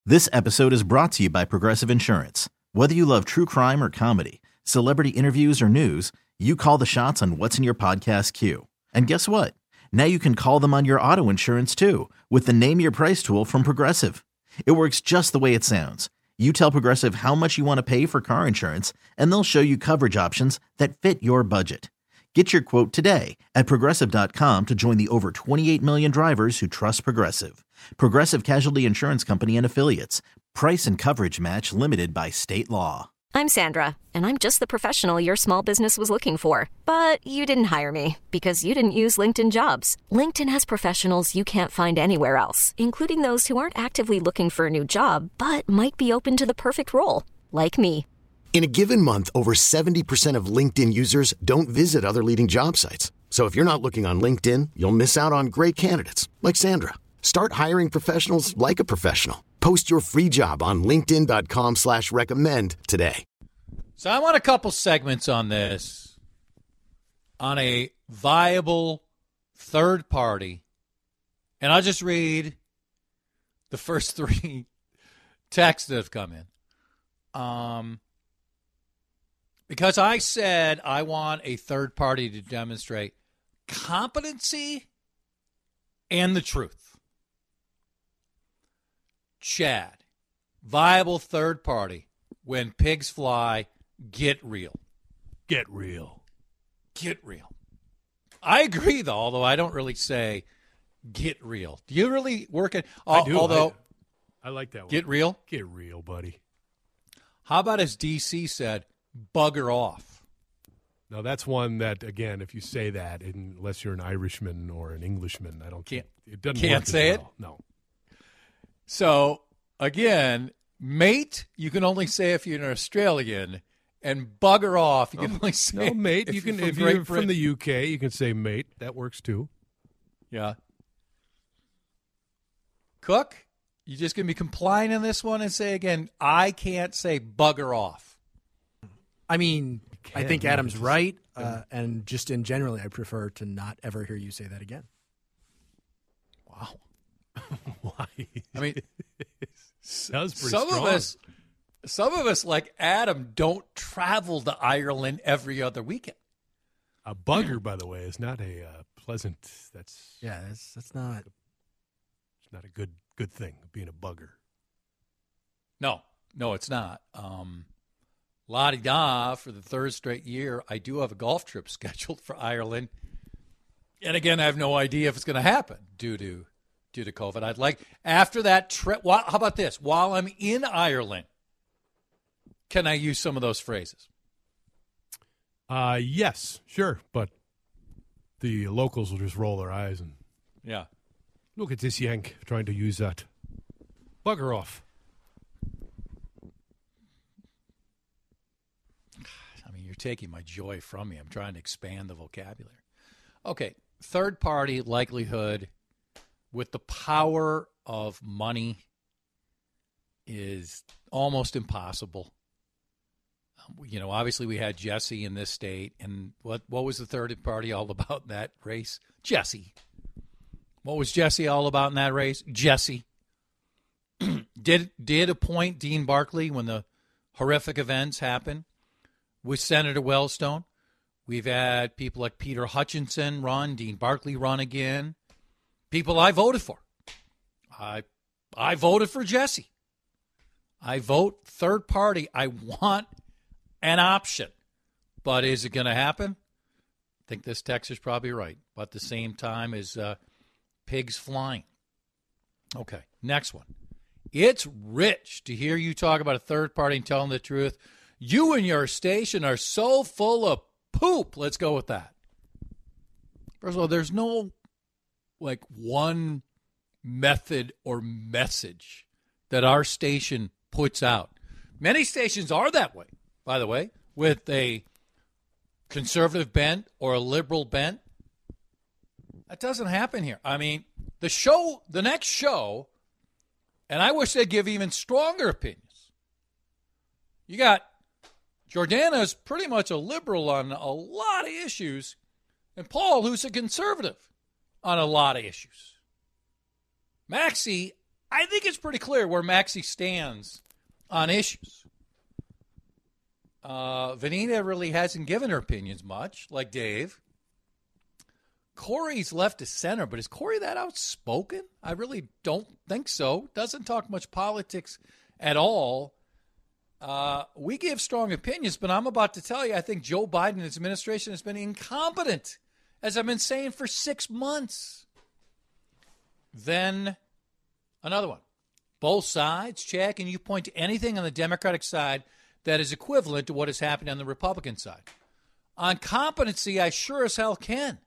This episode is brought to you by Progressive Insurance. Whether you love true crime or comedy, celebrity interviews or news, you call the shots on what's in your podcast queue. And guess what? Now you can call them on your auto insurance too with the Name Your Price tool from Progressive. It works just the way it sounds. You tell Progressive how much you want to pay for car insurance, and they'll show you coverage options that fit your budget. Get your quote today at Progressive.com to join the over 28 million drivers who trust Progressive. Progressive Casualty Insurance Company and Affiliates. Price and coverage match limited by state law. I'm Sandra, and I'm just the professional your small business was looking for. But you didn't hire me because you didn't use LinkedIn Jobs. LinkedIn has professionals you can't find anywhere else, including those who aren't actively looking for a new job, but might be open to the perfect role, like me. In a given month, over 70% of LinkedIn users don't visit other leading job sites. So if you're not looking on LinkedIn, you'll miss out on great candidates like Sandra. Start hiring professionals like a professional. Post your free job on linkedin.com/recommend today. So I want a couple segments on this, on a viable third party. And I'll just read the first three texts that have come in. Because I said I want a third party to demonstrate competency and the truth. Chad, viable third party. When pigs fly, get real. Get real. Get real. I agree, though, although I don't really say get real. Do you really work it? I do. Although, I like that one. Get real? Get real, buddy. How about, as DC said, bugger off? Now, that's one that, again, if you say that, unless you're an Irishman or an Englishman, I don't Can't, it doesn't can't work as say well. it? No. So, again, mate, you can only say if you're an Australian, and bugger off, you can only say no, mate. You can, if you're from the UK, you can say mate. That works too. Yeah. Cook, you just going to be complying in this one and say again, I can't say bugger off. I mean, I think Adam's right, and just in generally, I prefer to not ever hear you say that again. Wow. Why? I mean, that was pretty strong. Some of us, like Adam, don't travel to Ireland every other weekend. A bugger, by the way, is not a pleasant. That's not. It's not a good thing. Being a bugger. No, it's not. La-di-da, for the third straight year, I do have a golf trip scheduled for Ireland. And again, I have no idea if it's going to happen due to COVID. I'd like, after that trip, how about this? While I'm in Ireland, can I use some of those phrases? Yes, sure. But the locals will just roll their eyes and look at this Yank trying to use that. Bugger off. I mean, you're taking my joy from me. I'm trying to expand the vocabulary. Okay, third party likelihood with the power of money is almost impossible. Obviously we had Jesse in this state, and what was the third party all about in that race? Jesse. What was Jesse all about in that race? Jesse. Did appoint Dean Barkley when the horrific events happened with Senator Wellstone. We've had people like Peter Hutchinson run, Dean Barkley run again. People I voted for. I voted for Jesse. I vote third party. I want an option. But is it going to happen? I think this text is probably right. But at the same time as pigs flying. Okay, next one. It's rich to hear you talk about a third party and telling the truth. You and your station are so full of poop. Let's go with that. First of all, there's no one method or message that our station puts out. Many stations are that way, by the way, with a conservative bent or a liberal bent. That doesn't happen here. I mean, the next show, and I wish they'd give even stronger opinions. You got Jordana's pretty much a liberal on a lot of issues, and Paul, who's a conservative on a lot of issues. Maxie, I think it's pretty clear where Maxie stands on issues. Vanita really hasn't given her opinions much, like Dave. Corey's left to center, but is Corey that outspoken? I really don't think so. Doesn't talk much politics at all. We give strong opinions, but I'm about to tell you, I think Joe Biden and his administration has been incompetent, as I've been saying for 6 months. Then another one. Both sides, check, and you point to anything on the Democratic side that is equivalent to what is happening on the Republican side. On competency, I sure as hell can.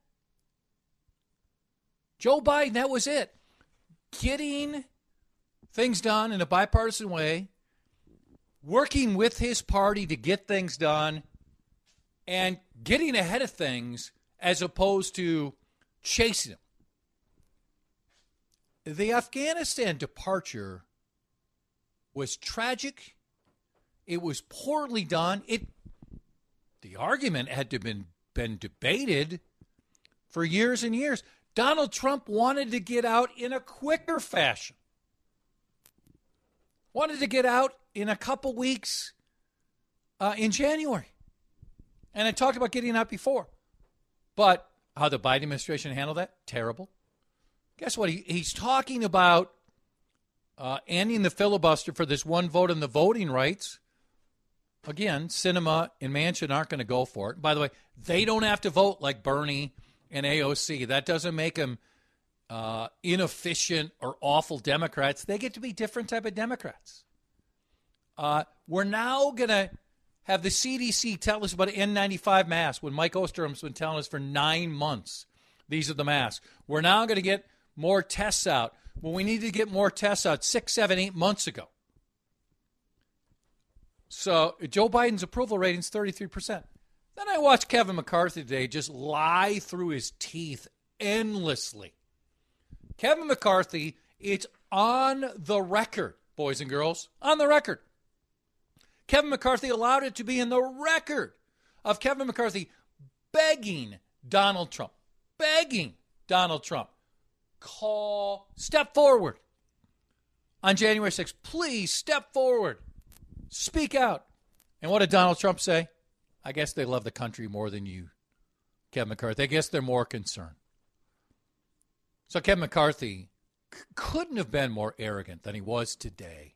Joe Biden, that was it. Getting things done in a bipartisan way, working with his party to get things done, and getting ahead of things as opposed to chasing them. The Afghanistan departure was tragic. It was poorly done. The argument had to been debated for years and years. Donald Trump wanted to get out in a quicker fashion. Wanted to get out in a couple weeks in January. And I talked about getting out before. But how the Biden administration handled that, terrible. Guess what? He's talking about ending the filibuster for this one vote on the voting rights. Again, Sinema and Manchin aren't going to go for it. By the way, they don't have to vote like Bernie and AOC. That doesn't make them inefficient or awful Democrats. They get to be different type of Democrats. We're now going to have the CDC tell us about N95 masks when Mike Osterholm's been telling us for 9 months. These are the masks. We're now going to get more tests out. Well, we needed to get more tests out 6, 7, 8 months ago. So Joe Biden's approval rating's 33%. Then I watched Kevin McCarthy today just lie through his teeth endlessly. Kevin McCarthy, it's on the record, boys and girls, on the record. Kevin McCarthy allowed it to be in the record of Kevin McCarthy begging Donald Trump, step forward on January 6th. Please step forward. Speak out. And what did Donald Trump say? I guess they love the country more than you, Kevin McCarthy. I guess they're more concerned. So Kevin McCarthy couldn't have been more arrogant than he was today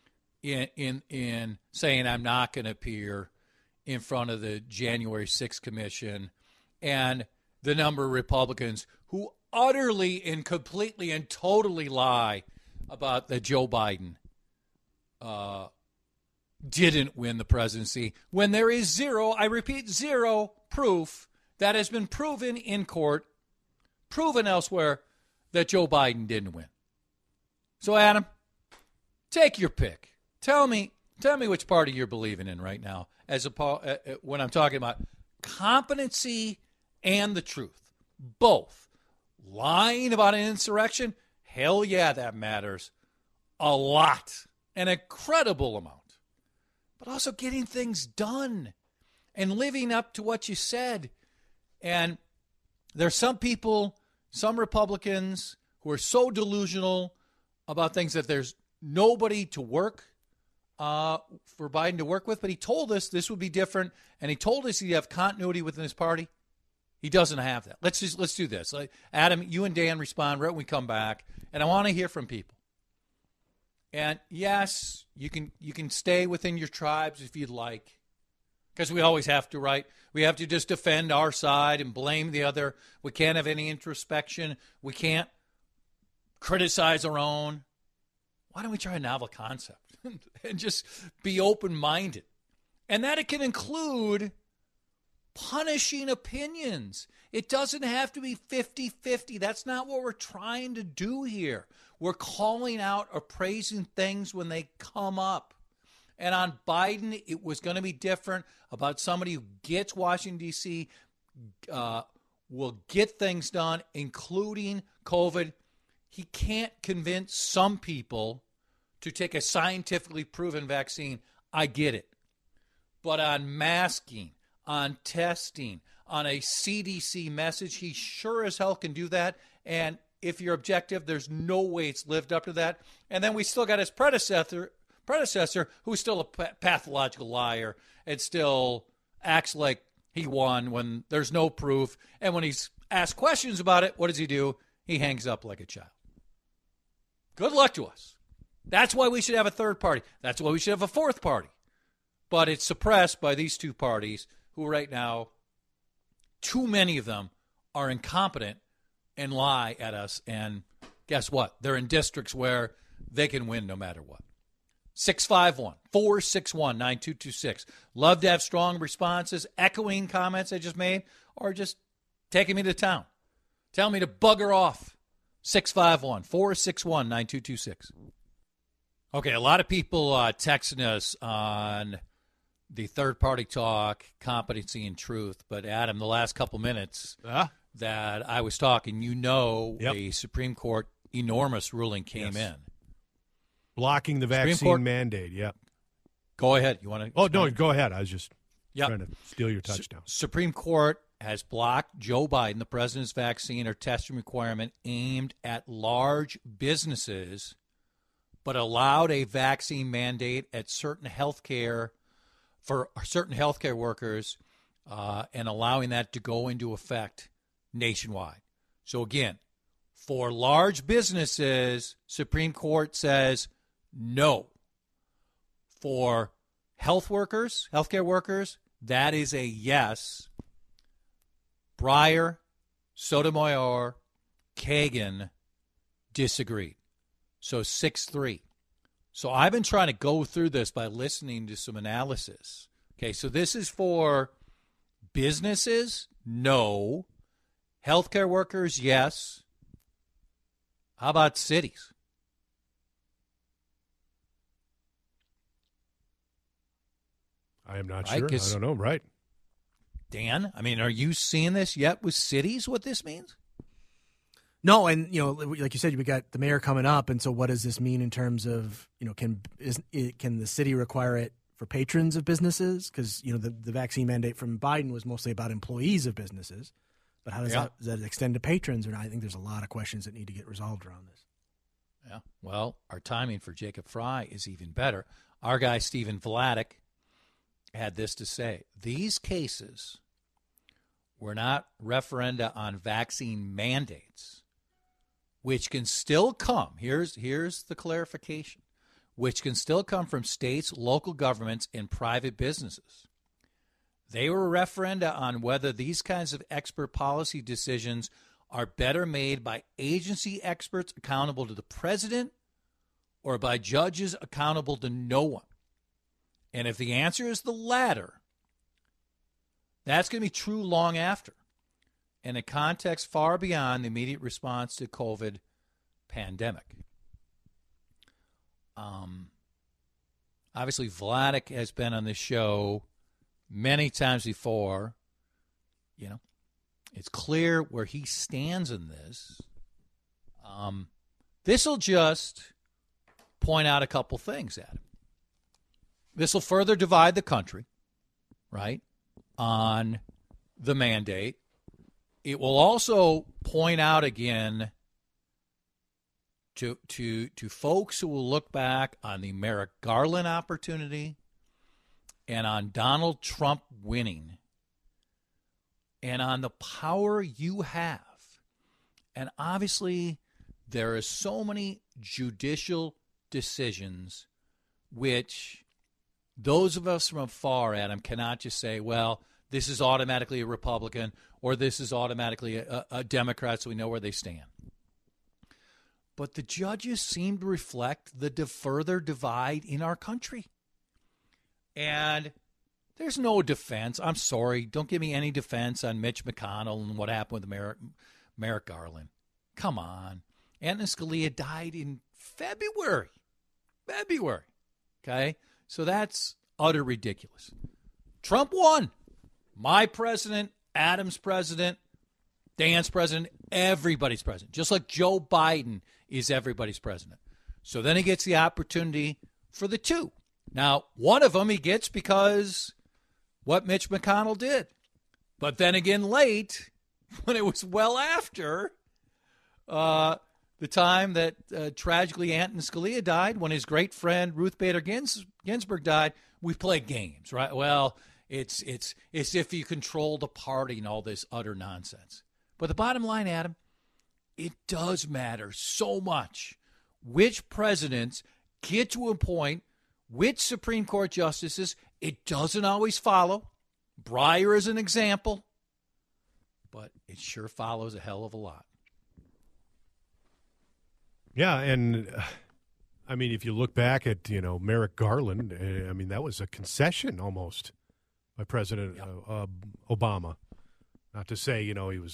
in saying, I'm not going to appear in front of the January 6th commission, and the number of Republicans who utterly and completely and totally lie about that Joe Biden didn't win the presidency when there is zero, I repeat, zero proof that has been proven in court, proven elsewhere, that Joe Biden didn't win. So, Adam, take your pick. Tell me which party you're believing in right now when I'm talking about competency and the truth. Both. Lying about an insurrection, hell yeah, that matters a lot, an incredible amount. But also getting things done and living up to what you said. And there's some people, some Republicans, who are so delusional about things that there's nobody to work for Biden to work with. But he told us this would be different, and he told us he'd have continuity within his party. He doesn't have that. Let's do this. Adam, you and Dan respond right when we come back, and I want to hear from people. And yes, you can stay within your tribes if you'd like, because we always have to, right? We have to just defend our side and blame the other. We can't have any introspection. We can't criticize our own. Why don't we try a novel concept and just be open-minded? And that it can include punishing opinions. It doesn't have to be 50-50. That's not what we're trying to do here. We're calling out or praising things when they come up. And on Biden, it was going to be different about somebody who gets Washington, D.C., will get things done, including COVID. He can't convince some people to take a scientifically proven vaccine. I get it. But on masking, on testing, on a CDC message, he sure as hell can do that. And if you're objective, there's no way it's lived up to that. And then we still got his predecessor who's still a pathological liar and still acts like he won when there's no proof. And when he's asked questions about it, what does he do? He hangs up like a child. Good luck to us. That's why we should have a third party. That's why we should have a fourth party. But it's suppressed by these two parties who right now, too many of them are incompetent and lie at us. And guess what? They're in districts where they can win no matter what. 651-461-9226. Love to have strong responses, echoing comments I just made, or just taking me to town. Tell me to bugger off. 651-461-9226. Okay, a lot of people texting us on the third-party talk, competency and truth. But, Adam, the last couple minutes that I was talking, the Supreme Court enormous ruling came in. Blocking the vaccine mandate, Go ahead. You want to? Oh, no, go ahead. I was just trying to steal your touchdown. Supreme Court has blocked Joe Biden, the president's vaccine or testing requirement aimed at large businesses, but allowed a vaccine mandate at certain healthcare for certain healthcare workers and allowing that to go into effect nationwide. So, again, for large businesses, Supreme Court says no. For healthcare workers, that is a yes. Breyer, Sotomayor, Kagan disagreed. So 6-3. So I've been trying to go through this by listening to some analysis. Okay, so this is for businesses? No. Healthcare workers? Yes. How about cities? I am not sure. I don't know. Right. Dan, I mean, are you seeing this yet with cities, what this means? No, and, like you said, we got the mayor coming up, and so what does this mean in terms of, can the city require it for patrons of businesses? Because, the vaccine mandate from Biden was mostly about employees of businesses. But how does that extend to patrons? Or not? I think there's a lot of questions that need to get resolved around this. Yeah, well, our timing for Jacob Fry is even better. Our guy, Stephen Vladeck, had this to say. These cases were not referenda on vaccine mandates, which can still come. Here's the clarification. Which can still come from states, local governments, and private businesses. They were referenda on whether these kinds of expert policy decisions are better made by agency experts accountable to the president or by judges accountable to no one. And if the answer is the latter, that's going to be true long after, in a context far beyond the immediate response to COVID pandemic. Obviously, Vladeck has been on this show many times before. It's clear where he stands in this. This will just point out a couple things, Adam. This will further divide the country, right, on the mandate. It will also point out again to folks who will look back on the Merrick Garland opportunity and on Donald Trump winning and on the power you have. And obviously, there are so many judicial decisions which those of us from afar, Adam, cannot just say, well, this is automatically a Republican or this is automatically a Democrat, so we know where they stand. But the judges seem to reflect the further divide in our country. And there's no defense. I'm sorry. Don't give me any defense on Mitch McConnell and what happened with Merrick Garland. Come on. Antonin Scalia died in February. Okay? So that's utter ridiculous. Trump won. My president, Adam's president, Dan's president, everybody's president. Just like Joe Biden is everybody's president. So then he gets the opportunity for the two. Now, one of them he gets because what Mitch McConnell did. But then again late, when it was well after, the time that tragically Antonin Scalia died, when his great friend Ruth Bader Ginsburg died, we played games, right? Well, it's if you control the party and all this utter nonsense. But the bottom line, Adam, it does matter so much which presidents get to appoint which Supreme Court justices. It doesn't always follow. Breyer is an example, but it sure follows a hell of a lot. Yeah, and I mean, if you look back at, Merrick Garland, I mean, that was a concession almost by President Obama. Not to say, he was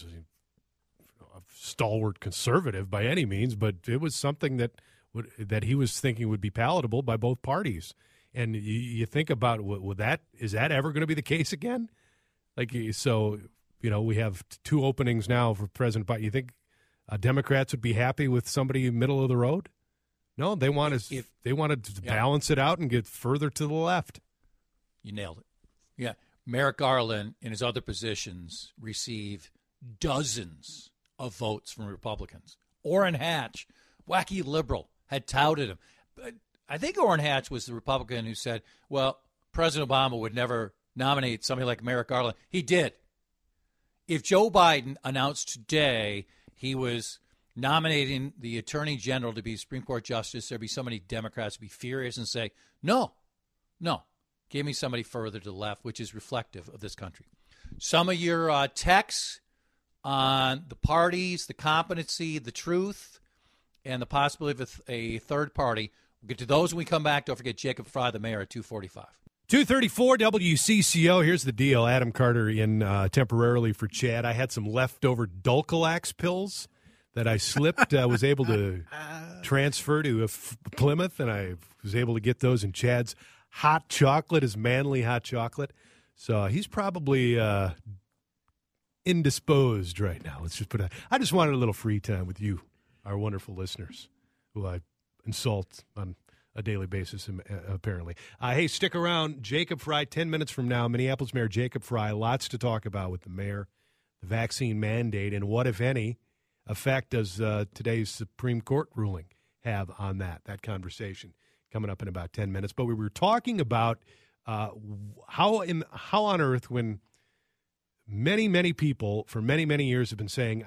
a stalwart conservative by any means, but it was something that he was thinking would be palatable by both parties. And you think about, is that ever going to be the case again? So, we have two openings now for President Biden. You think Democrats would be happy with somebody middle of the road? No, they wanted to balance it out and get further to the left. You nailed it. Yeah. Merrick Garland, in his other positions, received dozens of votes from Republicans. Orrin Hatch, wacky liberal, had touted him. But I think Orrin Hatch was the Republican who said, well, President Obama would never nominate somebody like Merrick Garland. He did. If Joe Biden announced today he was nominating the Attorney General to be Supreme Court Justice, there'd be so many Democrats who'd be furious and say, no, give me somebody further to the left, which is reflective of this country. Some of your texts on the parties, the competency, the truth, and the possibility of a third party. We'll get to those when we come back. Don't forget Jacob Fry, the mayor, at 2:45. 2:34 WCCO. Here's the deal. Adam Carter in temporarily for Chad. I had some leftover Dulcolax pills that I slipped. I was able to transfer to Plymouth, and I was able to get those in Chad's hot chocolate, his manly hot chocolate. So he's probably indisposed right now. Let's just I just wanted a little free time with you, our wonderful listeners, who I insult on a daily basis, apparently. Hey, stick around. Jacob Fry, 10 minutes from now, Minneapolis Mayor Jacob Fry. Lots to talk about with the mayor, the vaccine mandate, and what, if any, effect does today's Supreme Court ruling have on that conversation coming up in about 10 minutes. But we were talking about how on earth, when many people for many years have been saying,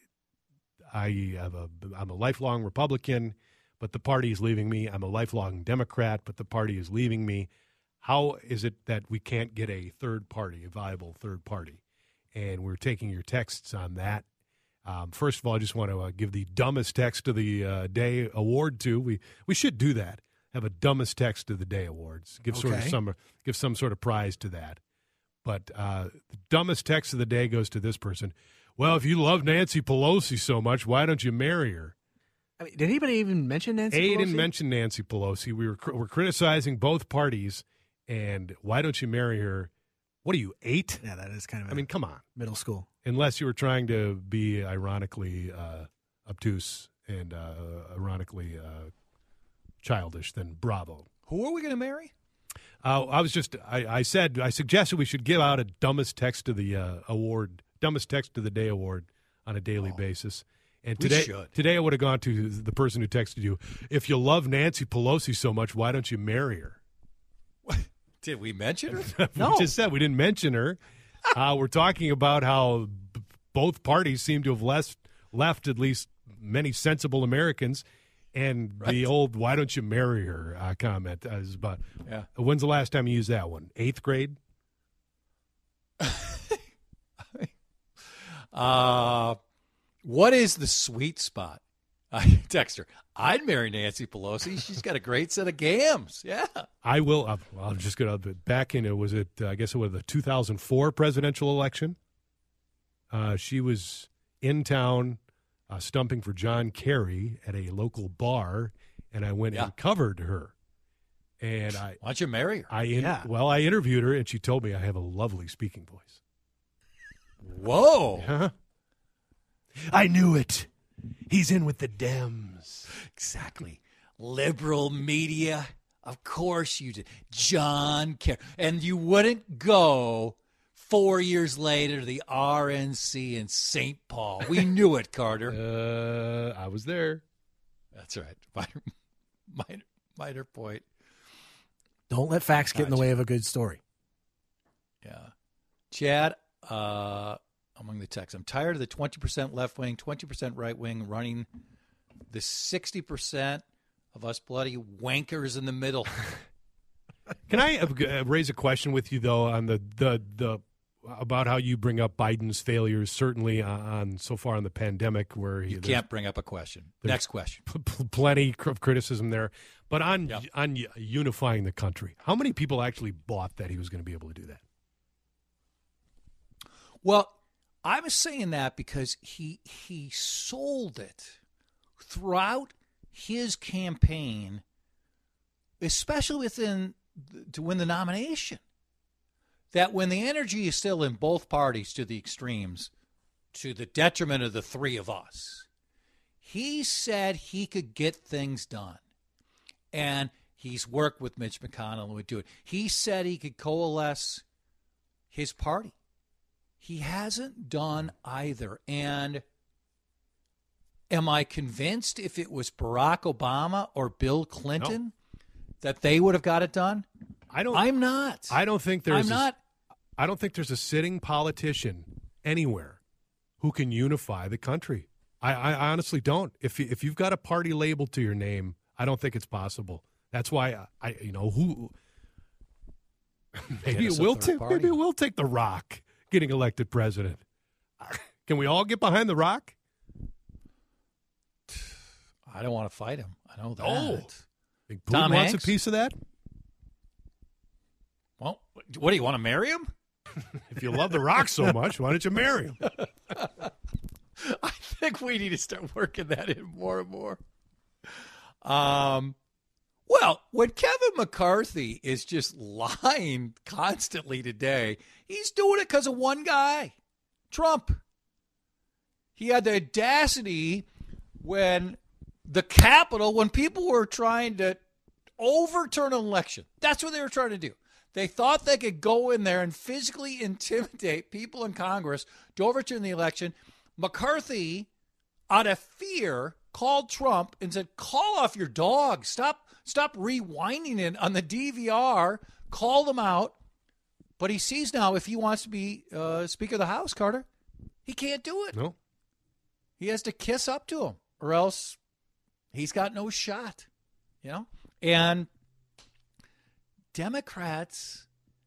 I'm a lifelong Republican, but the party is leaving me. I'm a lifelong Democrat, but the party is leaving me. How is it that we can't get a third party, a viable third party? And we're taking your texts on that. First of all, I just want to give the dumbest text of the day award to. We should do that. Have a dumbest text of the day awards. Give some sort of prize to that. But the dumbest text of the day goes to this person. Well, if you love Nancy Pelosi so much, why don't you marry her? I mean, did anybody even mention Nancy Pelosi? Didn't mention Nancy Pelosi. We're criticizing both parties, and why don't you marry her? What are you, 8? Yeah, that is kind of. I mean, come on, middle school. Unless you were trying to be ironically obtuse and ironically childish, then bravo. Who are we going to marry? I suggested we should give out a dumbest text of the award, dumbest text of the day award on a daily basis. And today I would have gone to the person who texted you, if you love Nancy Pelosi so much, why don't you marry her? What? Did we mention her? No. We just said we didn't mention her. We're talking about how both parties seem to have left at least many sensible Americans. And the old "why don't you marry her" comment is about. Yeah. When's the last time you used that one? 8th grade. What is the sweet spot? I text her. I'd marry Nancy Pelosi. She's got a great set of gams. Yeah, I will. I'm just going to back in. I guess it was the 2004 presidential election. She was in town. Stumping for John Kerry at a local bar, and I went and covered her. And why don't you marry her? I interviewed her, and she told me I have a lovely speaking voice. Whoa. Huh? I knew it. He's in with the Dems. Exactly. Liberal media. Of course you did. John Kerry. And you wouldn't go 4 years later, the RNC in St. Paul. We knew it, Carter. I was there. That's right. Minor point. Don't let facts get in the way of a good story. Yeah. Chad, among the texts, I'm tired of the 20% left wing, 20% right wing running the 60% of us bloody wankers in the middle. Can I raise a question with you, though, on the about how you bring up Biden's failures, certainly on so far on the pandemic, where you can't bring up a question. Next question. Plenty of criticism there. But on unifying the country, how many people actually bought that he was going to be able to do that? Well, I was saying that because he sold it throughout his campaign, especially to win the nomination, that when the energy is still in both parties to the extremes, to the detriment of the three of us, he said he could get things done. And he's worked with Mitch McConnell and would do it. He said he could coalesce his party. He hasn't done either. And am I convinced if it was Barack Obama or Bill Clinton that they would have got it done? I'm not. I don't think there's. I'm not. I don't think there's a sitting politician anywhere who can unify the country. I honestly don't. If you've got a party label to your name, I don't think it's possible. That's why who. Maybe it will take The Rock getting elected president. Can we all get behind The Rock? I don't want to fight him. I know that. Oh, think Putin Tom wants Hanks? a piece of that? Well, what do you want to marry him? If you love The Rock so much, why don't you marry him? I think we need to start working that in more and more. Well, when Kevin McCarthy is just lying constantly today, he's doing it because of one guy, Trump. He had the audacity when people were trying to overturn an election. That's what they were trying to do. They thought they could go in there and physically intimidate people in Congress to overturn the election. McCarthy, out of fear, called Trump and said, call off your dog. Stop rewinding it on the DVR. Call them out. But he sees now if he wants to be Speaker of the House, Carter, he can't do it. No. He has to kiss up to him or else he's got no shot. And Democrats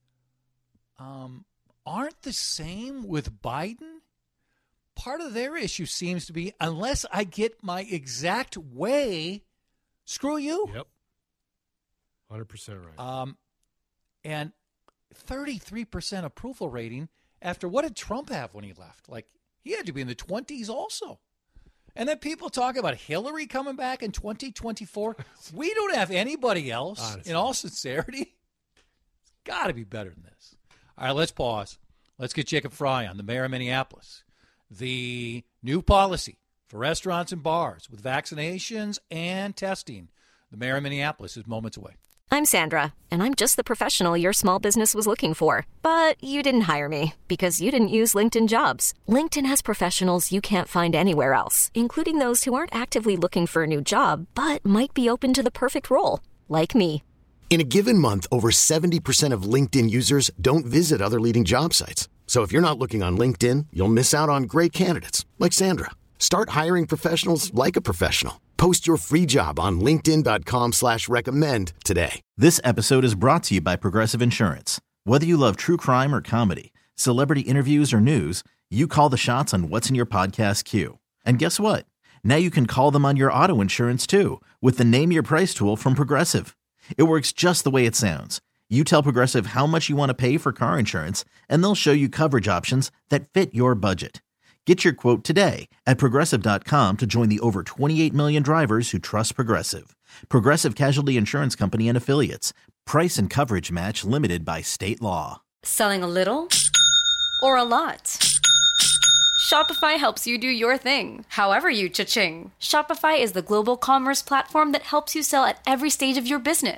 aren't the same with Biden. Part of their issue seems to be, unless I get my exact way, screw you. Yep. 100% right. And 33% approval rating after what did Trump have when he left? Like, he had to be in the 20s also. And then people talk about Hillary coming back in 2024. We don't have anybody else, honestly. In all sincerity. It's got to be better than this. All right, let's pause. Let's get Jacob Fry on, the mayor of Minneapolis. The new policy for restaurants and bars with vaccinations and testing. The mayor of Minneapolis is moments away. I'm Sandra, and I'm just the professional your small business was looking for. But you didn't hire me because you didn't use LinkedIn Jobs. LinkedIn has professionals you can't find anywhere else, including those who aren't actively looking for a new job, but might be open to the perfect role, like me. In a given month, over 70% of LinkedIn users don't visit other leading job sites. So if you're not looking on LinkedIn, you'll miss out on great candidates like Sandra. Start hiring professionals like a professional. Post your free job on linkedin.com/recommend today. This episode is brought to you by Progressive Insurance. Whether you love true crime or comedy, celebrity interviews or news, you call the shots on what's in your podcast queue. And guess what? Now you can call them on your auto insurance too with the Name Your Price tool from Progressive. It works just the way it sounds. You tell Progressive how much you want to pay for car insurance, and they'll show you coverage options that fit your budget. Get your quote today at Progressive.com to join the over 28 million drivers who trust Progressive. Progressive Casualty Insurance Company and Affiliates. Price and coverage match limited by state law. Selling a little or a lot? Shopify helps you do your thing, however you cha-ching. Shopify is the global commerce platform that helps you sell at every stage of your business.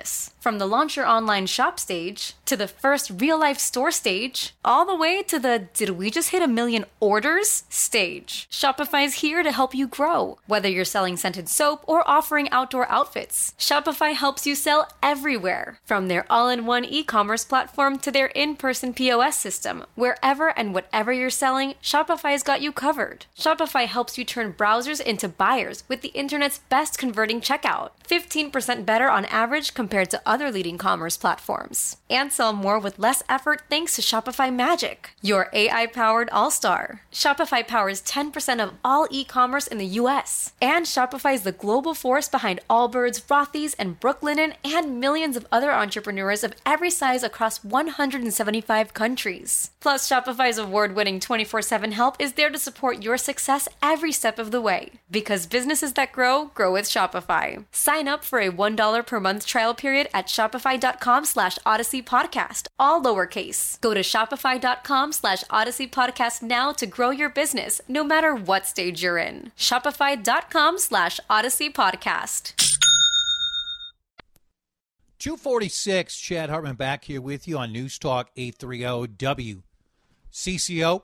From the launch your online shop stage, to the first real-life store stage, all the way to the did we just hit 1 million orders stage. Shopify's here to help you grow. Whether you're selling scented soap or offering outdoor outfits, Shopify helps you sell everywhere. From their all-in-one e-commerce platform to their in-person POS system, wherever and whatever you're selling, Shopify's got you covered. Shopify helps you turn browsers into buyers with the internet's best converting checkout. 15% better on average compared to other leading commerce platforms. And sell more with less effort thanks to Shopify Magic, your AI-powered all-star. Shopify powers 10% of all e-commerce in the U.S. And Shopify is the global force behind Allbirds, Rothy's, and Brooklinen, and millions of other entrepreneurs of every size across 175 countries. Plus, Shopify's award-winning 24/7 help is there to support your success every step of the way. Because businesses that grow, grow with Shopify. Sign up for a $1 per month trial period at shopify.com/Odyssey Podcast, all lowercase. Go to shopify.com/Odyssey Podcast now to grow your business, no matter what stage you're in. Shopify.com/Odyssey Podcast. 246, Chad Hartman back here with you on News Talk 830 WCCO.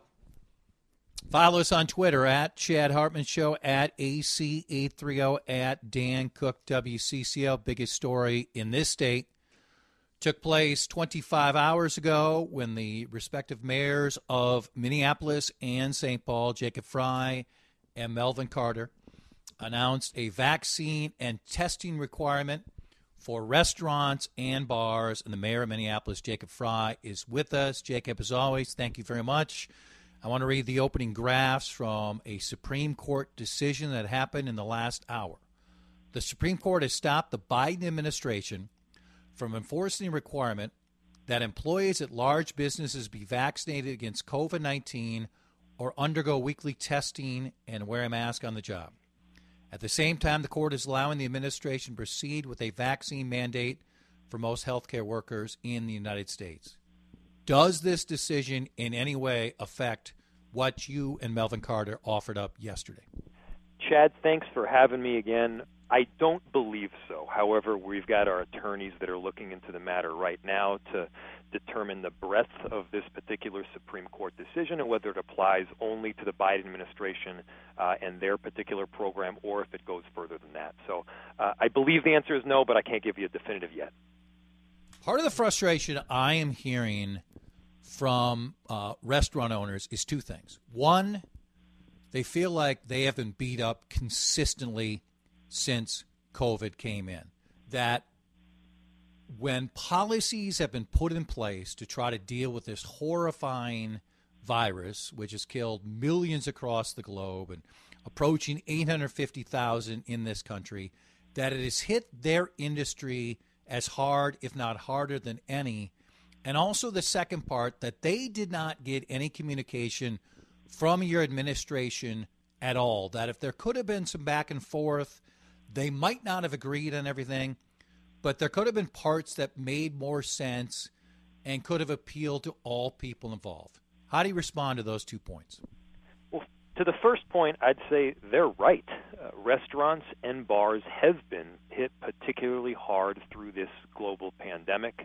Follow us on Twitter at Chad Hartman Show, at AC830, at Dan Cook WCCO. Biggest story in this state took place 25 hours ago when the respective mayors of Minneapolis and St. Paul, Jacob Frey and Melvin Carter, announced a vaccine and testing requirement for restaurants and bars. And the mayor of Minneapolis, Jacob Frey, is with us. Jacob, as always, thank you very much. I want to read the opening graphs from a Supreme Court decision that happened in the last hour. The Supreme Court has stopped the Biden administration from enforcing a requirement that employees at large businesses be vaccinated against COVID-19 or undergo weekly testing and wear a mask on the job. At the same time, the court is allowing the administration to proceed with a vaccine mandate for most healthcare workers in the United States. Does this decision in any way affect what you and Melvin Carter offered up yesterday? Chad, thanks for having me again. I don't believe so. However, we've got our attorneys that are looking into the matter right now to determine the breadth of this particular Supreme Court decision and whether it applies only to the Biden administration and their particular program or if it goes further than that. So I believe the answer is no, but I can't give you a definitive yet. Part of the frustration I am hearing from restaurant owners is two things. One, they feel like they have been beat up consistently since COVID came in. That when policies have been put in place to try to deal with this horrifying virus, which has killed millions across the globe and approaching 850,000 in this country, that it has hit their industry as hard, if not harder than any. And also the second part, that they did not get any communication from your administration at all, that if there could have been some back and forth, they might not have agreed on everything, but there could have been parts that made more sense and could have appealed to all people involved. How do you respond to those 2 points? Well, to the first point, I'd say they're right. Restaurants and bars have been hit particularly hard through this global pandemic.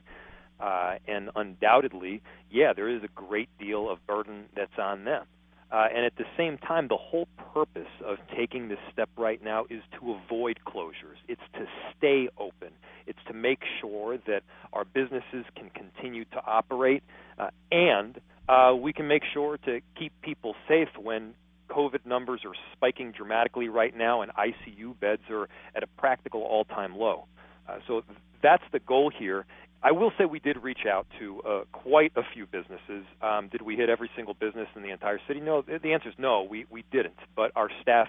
And undoubtedly, there is a great deal of burden that's on them. And at the same time, the whole purpose of taking this step right now is to avoid closures. It's to stay open. It's to make sure that our businesses can continue to operate and we can make sure to keep people safe when COVID numbers are spiking dramatically right now and ICU beds are at a practical all-time low. So that's the goal here. I will say we did reach out to quite a few businesses. Did we hit every single business in the entire city? No, the answer is no, we didn't. But our staff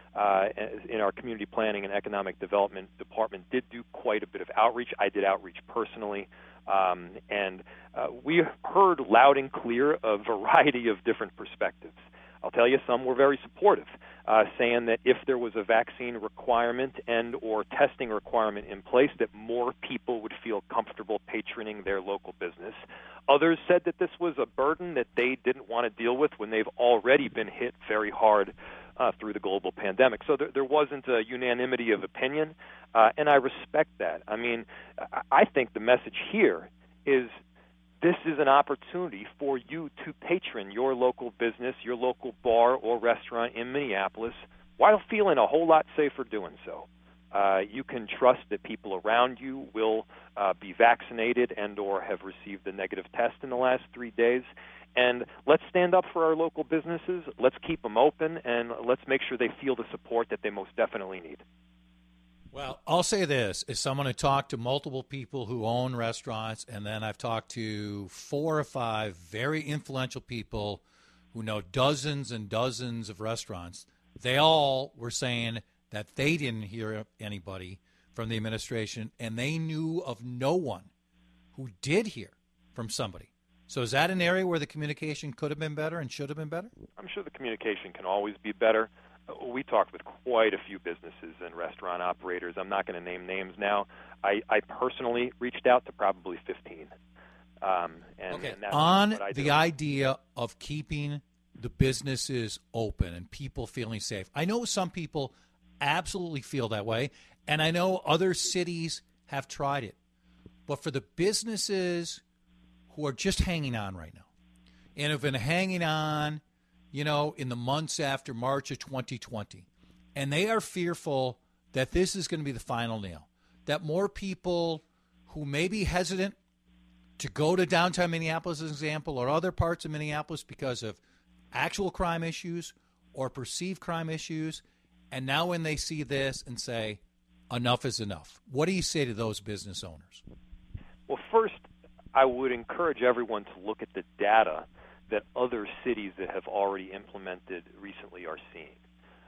in our community planning and economic development department did do quite a bit of outreach. I did outreach personally. And we heard loud and clear a variety of different perspectives. I'll tell you, some were very supportive, saying that if there was a vaccine requirement and or testing requirement in place, that more people would feel comfortable patroning their local business. Others said that this was a burden that they didn't want to deal with when they've already been hit very hard through the global pandemic. So there wasn't a unanimity of opinion. And I respect that. I mean, I think the message here is this is an opportunity for you to patron your local business, your local bar or restaurant in Minneapolis while feeling a whole lot safer doing so. You can trust that people around you will be vaccinated and or have received a negative test in the last 3 days. And let's stand up for our local businesses. Let's keep them open, and let's make sure they feel the support that they most definitely need. Well, I'll say this. As someone who talked to multiple people who own restaurants, and then I've talked to 4 or 5 very influential people who know dozens and dozens of restaurants, they all were saying that they didn't hear anybody from the administration, and they knew of no one who did hear from somebody. So is that an area where the communication could have been better and should have been better? I'm sure the communication can always be better. We talked with quite a few businesses and restaurant operators. I'm not going to name names now. I personally reached out to probably 15. And that's on what I the do. idea of keeping the businesses open and people feeling safe, I know some people absolutely feel that way, and I know other cities have tried it. But for the businesses who are just hanging on right now and have been hanging on, in the months after March of 2020, and they are fearful that this is going to be the final nail, that more people who may be hesitant to go to downtown Minneapolis, as an example, or other parts of Minneapolis because of actual crime issues or perceived crime issues, and now when they see this and say, enough is enough, what do you say to those business owners? Well, first, I would encourage everyone to look at the data that other cities that have already implemented recently are seeing.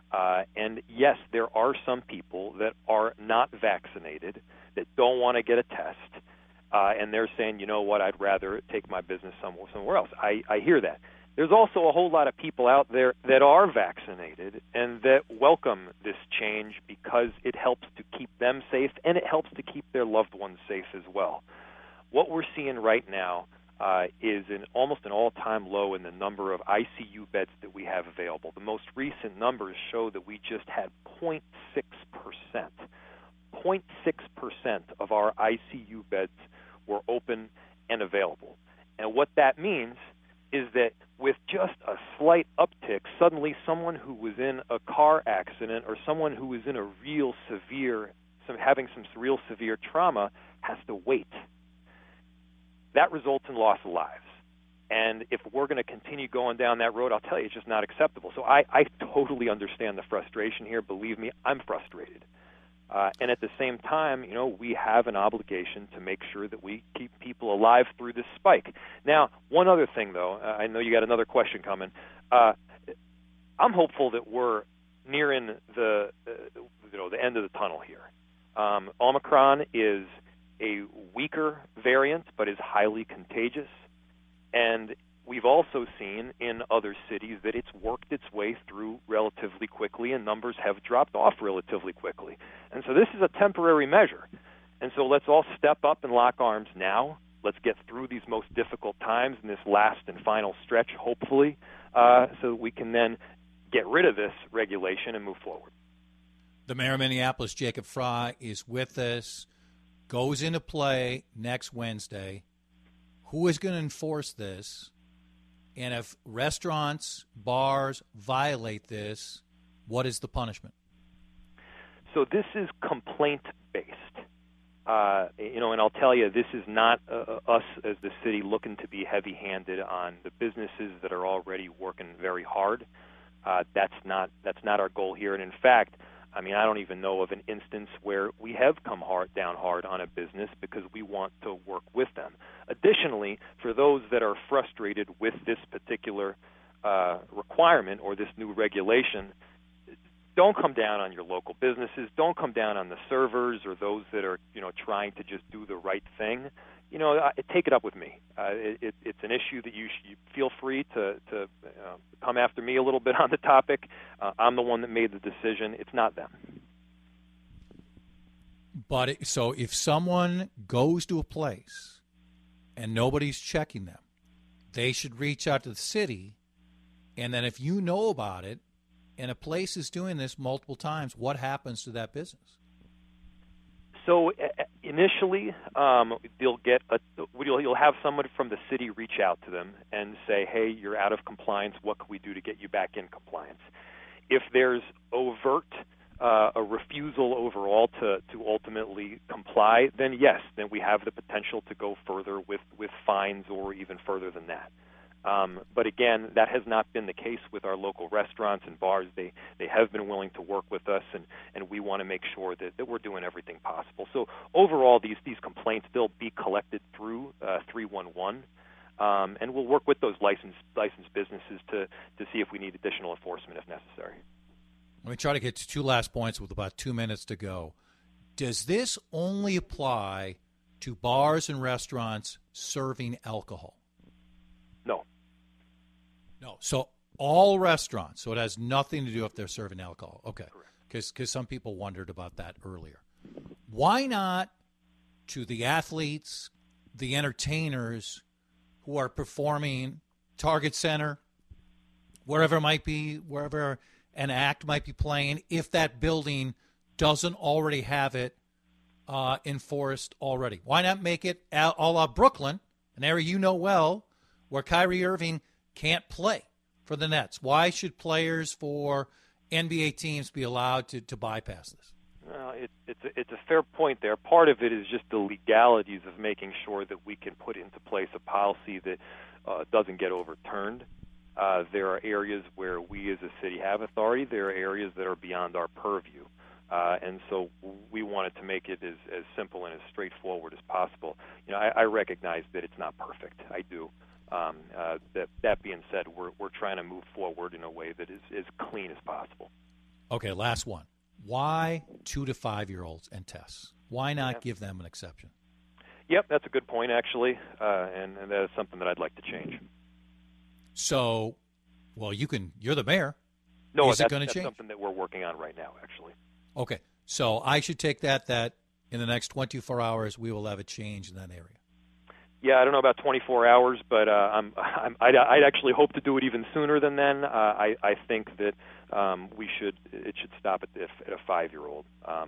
And yes, there are some people that are not vaccinated that don't want to get a test, and they're saying, you know what, I'd rather take my business somewhere else. I hear that. There's also a whole lot of people out there that are vaccinated and that welcome this change because it helps to keep them safe and it helps to keep their loved ones safe as well. What we're seeing right now is almost an all-time low in the number of ICU beds that we have available. The most recent numbers show that we just had 0.6%. 0.6% of our ICU beds were open and available. And what that means is that with just a slight uptick, suddenly someone who was in a car accident or someone who was in a having some real severe trauma has to wait. That results in loss of lives. And if we're going to continue going down that road, I'll tell you, it's just not acceptable. So I totally understand the frustration here. Believe me, I'm frustrated. And at the same time, we have an obligation to make sure that we keep people alive through this spike. Now, one other thing, though, I know you got another question coming. I'm hopeful that we're nearing the end of the tunnel here. Omicron is a weaker variant, but is highly contagious. And we've also seen in other cities that it's worked its way through relatively quickly, and numbers have dropped off relatively quickly. And so this is a temporary measure. And so let's all step up and lock arms now. Let's get through these most difficult times in this last and final stretch, hopefully, so that we can then get rid of this regulation and move forward. The mayor of Minneapolis, Jacob Fry, is with us. Goes into play next Wednesday. Who is going to enforce this? And if restaurants, bars violate this, what is the punishment? So this is complaint-based. And I'll tell you, this is not us as the city looking to be heavy-handed on the businesses that are already working very hard. That's not our goal here. And in fact, I don't even know of an instance where we have come down hard on a business because we want to work with them. Additionally, for those that are frustrated with this particular requirement or this new regulation, don't come down on your local businesses. Don't come down on the servers or those that are, trying to just do the right thing. Take it up with me. It's an issue that you feel free to come after me a little bit on the topic. I'm the one that made the decision. It's not them. But so if someone goes to a place and nobody's checking them, they should reach out to the city. And then if you know about it and a place is doing this multiple times, what happens to that business? So initially, you'll have someone from the city reach out to them and say, "Hey, you're out of compliance. What can we do to get you back in compliance?" If there's overt a refusal overall to ultimately comply, then yes, then we have the potential to go further with fines or even further than that. But again, that has not been the case with our local restaurants and bars. They have been willing to work with us, and we want to make sure that we're doing everything possible. So overall, these complaints, they'll be collected through 311, and we'll work with those licensed businesses to see if we need additional enforcement if necessary. Let me try to get to two last points with about 2 minutes to go. Does this only apply to bars and restaurants serving alcohol? No. No. So all restaurants. So it has nothing to do if they're serving alcohol. Okay. Because some people wondered about that earlier. Why not to the athletes, the entertainers who are performing Target Center, wherever it might be, wherever an act might be playing, if that building doesn't already have it enforced already? Why not make it a la Brooklyn, an area you know well, where Kyrie Irving can't play for the Nets? Why should players for NBA teams be allowed to bypass this? Well, it's a fair point there. Part of it is just the legalities of making sure that we can put into place a policy that doesn't get overturned. There are areas where we as a city have authority. There are areas that are beyond our purview. And so we wanted to make it as simple and as straightforward as possible. You know, I recognize that it's not perfect. I do. That being said, we're trying to move forward in a way that is as clean as possible. Okay, last one. Why 2 to 5 year olds and tests? Why not give them an exception? Yep, that's a good point, actually, and that is something that I'd like to change. So, well, you're the mayor. No, is it going to change? That's something that we're working on right now, actually. Okay, so I should take that in the next 24 hours we will have a change in that area. Yeah, I don't know about 24 hours, but I'd actually hope to do it even sooner than then. I think that it should stop at a 5-year-old.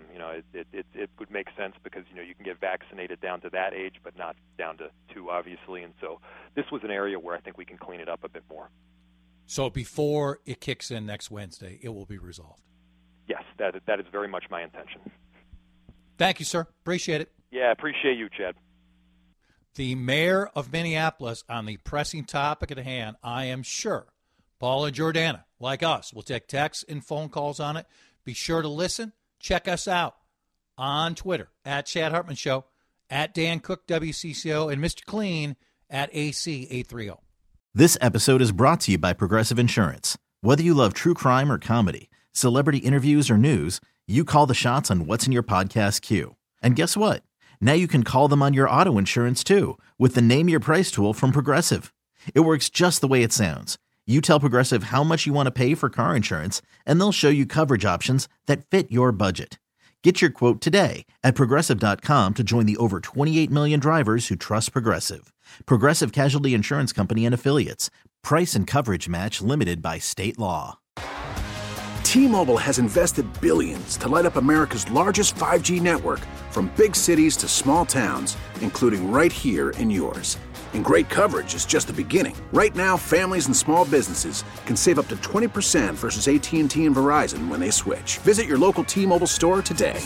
It would make sense because you can get vaccinated down to that age, but not down to 2, obviously. And so this was an area where I think we can clean it up a bit more. So before it kicks in next Wednesday, it will be resolved. Yes, that is very much my intention. Thank you, sir. Appreciate it. Yeah, appreciate you, Chad. The mayor of Minneapolis on the pressing topic at hand, I am sure Paula Jordana, like us, will take texts and phone calls on it. Be sure to listen. Check us out on Twitter at Chad Hartman Show, at Dan Cook WCCO, and Mr. Clean at AC830. This episode is brought to you by Progressive Insurance. Whether you love true crime or comedy, celebrity interviews or news, you call the shots on what's in your podcast queue. And guess what? Now you can call them on your auto insurance, too, with the Name Your Price tool from Progressive. It works just the way it sounds. You tell Progressive how much you want to pay for car insurance, and they'll show you coverage options that fit your budget. Get your quote today at Progressive.com to join the over 28 million drivers who trust Progressive. Progressive Casualty Insurance Company and Affiliates. Price and coverage match limited by state law. T-Mobile has invested billions to light up America's largest 5G network, from big cities to small towns, including right here in yours. And great coverage is just the beginning. Right now, families and small businesses can save up to 20% versus AT&T and Verizon when they switch. Visit your local T-Mobile store today.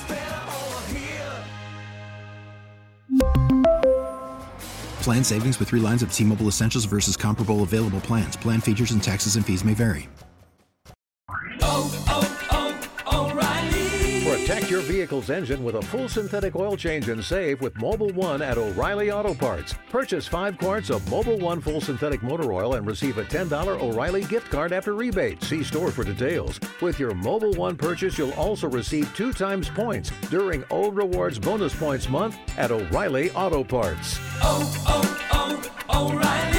Plan savings with 3 lines of T-Mobile Essentials versus comparable available plans. Plan features and taxes and fees may vary. Protect your vehicle's engine with a full synthetic oil change and save with Mobil 1 at O'Reilly Auto Parts. Purchase 5 quarts of Mobil 1 full synthetic motor oil and receive a $10 O'Reilly gift card after rebate. See store for details. With your Mobil 1 purchase, you'll also receive 2 times points during O Rewards Bonus Points Month at O'Reilly Auto Parts. O'Reilly.